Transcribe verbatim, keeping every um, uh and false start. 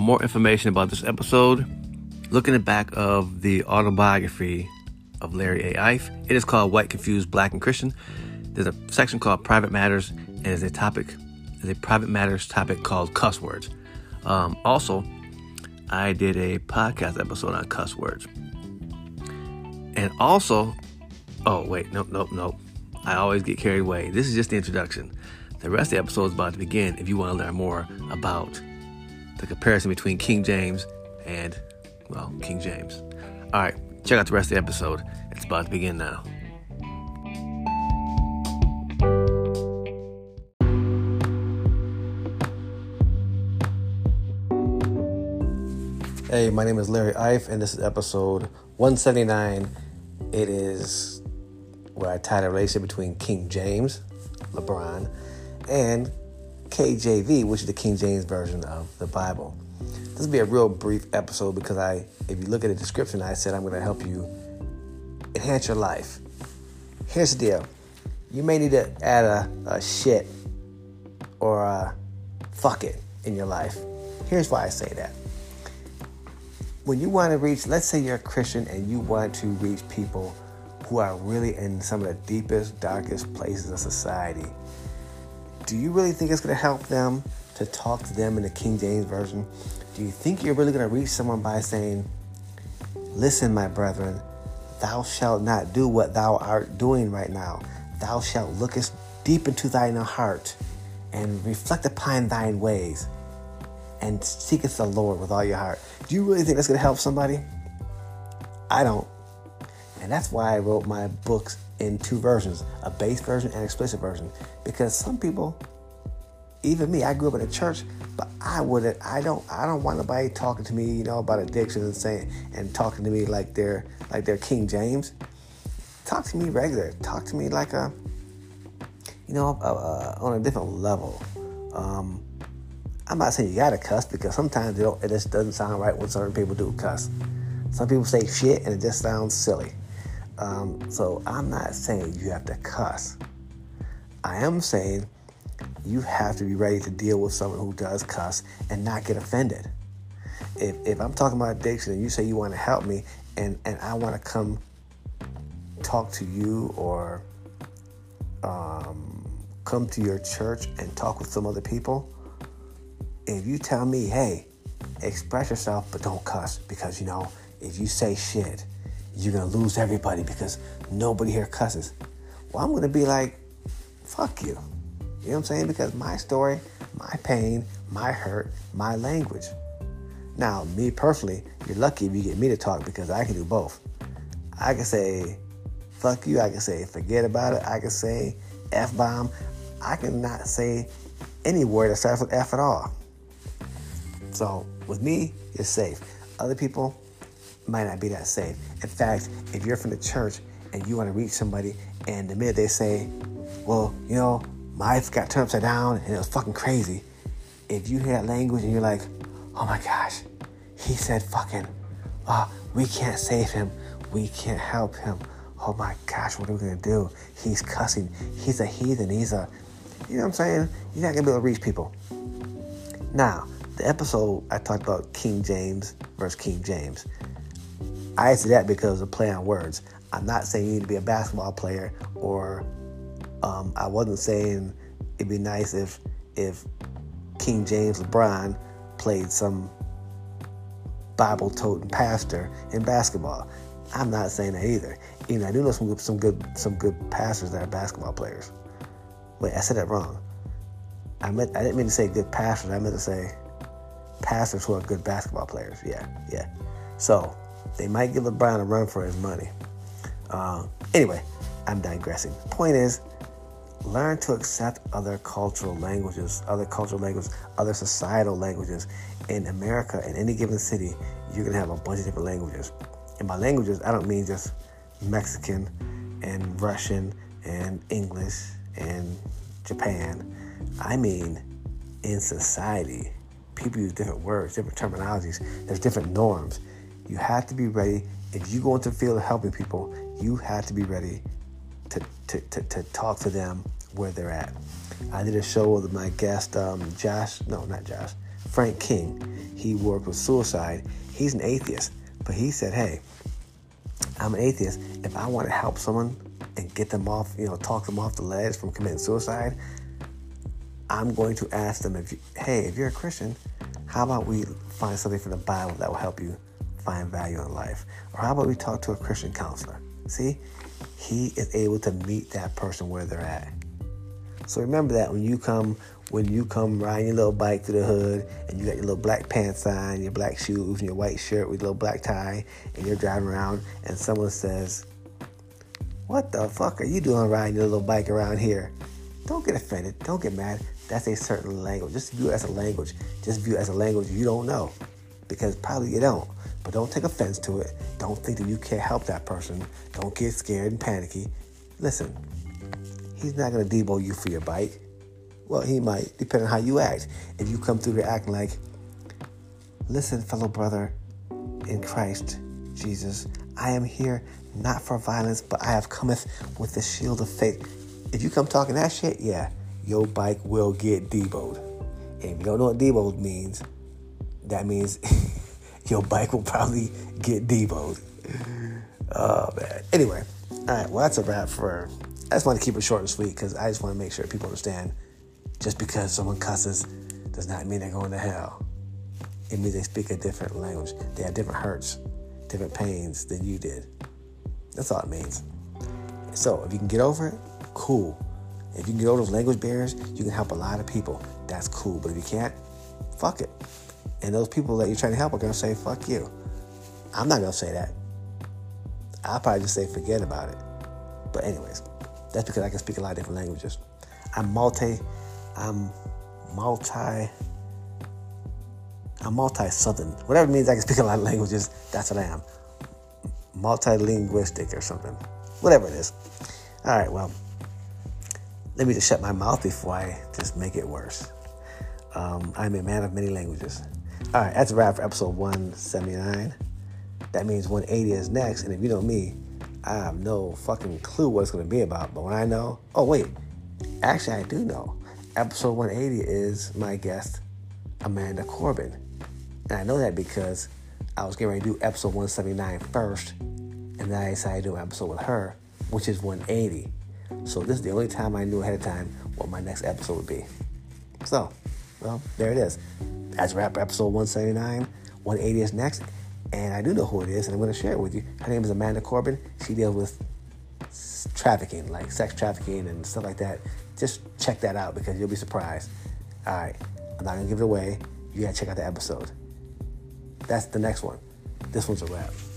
more information about this episode, look in the back of the autobiography of Larry A. Ife. It is called White, Confused, Black, and Christian. There's a section called Private Matters, and there's a topic, there's a Private Matters topic called Cuss Words. Um, also, I did a podcast episode on cuss words. And also, oh, wait, nope, nope, nope. I always get carried away. This is just the introduction. The rest of the episode is about to begin if you want to learn more about the comparison between King James and, well, King James. All right, check out the rest of the episode. It's about to begin now. Hey, my name is Larry Ife, and this is episode one seventy-nine. It is where I tied a relationship between King James, LeBron, and K J V, which is the King James version of the Bible. This will be a real brief episode because I, if you look at the description, I said I'm going to help you enhance your life. Here's the deal. You may need to add a, a shit or a fuck it in your life. Here's why I say that. When you want to reach, let's say you're a Christian and you want to reach people who are really in some of the deepest, darkest places of society, do you really think it's going to help them to talk to them in the King James Version? Do you think you're really going to reach someone by saying, listen, my brethren, thou shalt not do what thou art doing right now. Thou shalt look deep into thine heart and reflect upon thine ways and seeketh the Lord with all your heart. Do you really think that's going to help somebody? I don't. And that's why I wrote my books in two versions, a base version and an explicit version. Because some people, even me, I grew up in a church, but I wouldn't, I don't, I don't want nobody talking to me, you know, about addiction and saying, and talking to me like they're, like they're King James. Talk to me regular. Talk to me like a, you know, uh, uh, on a different level. Um, I'm not saying you gotta cuss because sometimes it, don't, it just doesn't sound right when certain people do cuss. Some people say shit and it just sounds silly. Um, so I'm not saying you have to cuss. I am saying you have to be ready to deal with someone who does cuss and not get offended. If if I'm talking about addiction and you say you want to help me and, and I want to come talk to you or um, come to your church and talk with some other people, if you tell me, hey, express yourself, but don't cuss because, you know, if you say shit, you're going to lose everybody because nobody here cusses. Well, I'm going to be like, fuck you. You know what I'm saying? Because my story, my pain, my hurt, my language. Now, me personally, you're lucky if you get me to talk because I can do both. I can say, fuck you. I can say, forget about it. I can say, F-bomb. I cannot say any word that starts with F at all. So with me, you're safe. Other people might not be that safe. In fact, if you're from the church and you want to reach somebody and the minute they say, well, you know, my life got turned upside down and it was fucking crazy. If you hear that language and you're like, oh my gosh, he said fucking, oh, we can't save him. We can't help him. Oh my gosh, what are we going to do? He's cussing. He's a heathen. He's a, you know what I'm saying? You're not going to be able to reach people. Now, the episode I talked about King James versus King James. I said that because of play on words. I'm not saying you need to be a basketball player, or um, I wasn't saying it'd be nice if if King James LeBron played some Bible-toting pastor in basketball. I'm not saying that either. You know, I do know some good, some good some good pastors that are basketball players. Wait, I said that wrong. I meant I didn't mean to say good pastors. I meant to say pastors who are good basketball players. Yeah, yeah. So they might give LeBron a run for his money. Uh, anyway, I'm digressing. Point is, learn to accept other cultural languages, other cultural languages, other societal languages. In America, in any given city, you're going to have a bunch of different languages. And by languages, I don't mean just Mexican and Russian and English and Japan. I mean, in society, people use different words, different terminologies. There's different norms. You have to be ready. If you go into the field of helping people, you have to be ready to, to, to, to talk to them where they're at. I did a show with my guest, um, Josh. No, not Josh. Frank King. He worked with suicide. He's an atheist, but he said, hey, I'm an atheist. If I want to help someone and get them off, you know, talk them off the ledge from committing suicide, I'm going to ask them, if you, hey, if you're a Christian, how about we find something from the Bible that will help you find value in life? Or how about we talk to a Christian counselor? See, he is able to meet that person where they're at. So remember that when you come, when you come riding your little bike through the hood, and you got your little black pants on, your black shoes, and your white shirt with your little black tie, and you're driving around, and someone says, "What the fuck are you doing riding your little bike around here?" Don't get offended. Don't get mad. That's a certain language. Just view it as a language. Just view it as a language you don't know, because probably you don't. But don't take offense to it. Don't think that you can't help that person. Don't get scared and panicky. Listen, he's not going to debo you for your bike. Well, he might, depending on how you act. If you come through there acting like, listen, fellow brother in Christ Jesus, I am here not for violence, but I have cometh with the shield of faith. If you come talking that shit, yeah, your bike will get deboed. And if you don't know what deboed means, that means your bike will probably get deboed. Oh, man. Anyway, all right, well, that's a wrap for... I just want to keep it short and sweet because I just want to make sure people understand just because someone cusses does not mean they're going to hell. It means they speak a different language. They have different hurts, different pains than you did. That's all it means. So if you can get over it, cool. If you can get over those language barriers, you can help a lot of people. That's cool. But if you can't, fuck it. And those people that you're trying to help are going to say, fuck you. I'm not going to say that. I'll probably just say, forget about it. But anyways, that's because I can speak a lot of different languages. I'm multi, I'm multi, I'm multi-something. Whatever it means I can speak a lot of languages, that's what I am. Multilinguistic or something. Whatever it is. All right, well, let me just shut my mouth before I just make it worse. Um, I'm a man of many languages. All right, that's a wrap for episode one seventy-nine. That means one eighty is next, and if you know me, I have no fucking clue what it's going to be about. But when I know, oh wait, actually I do know. Episode one eighty is my guest, Amanda Corbin. And I know that because I was getting ready to do episode one seventy-nine first, and then I decided to do an episode with her, which is one eighty. So this is the only time I knew ahead of time what my next episode would be. So, well, there it is. That's a wrap for episode one seventy-nine. one eighty is next. And I do know who it is, and I'm going to share it with you. Her name is Amanda Corbin. She deals with trafficking, like sex trafficking and stuff like that. Just check that out because you'll be surprised. All right. I'm not going to give it away. You got to check out the episode. That's the next one. This one's a wrap.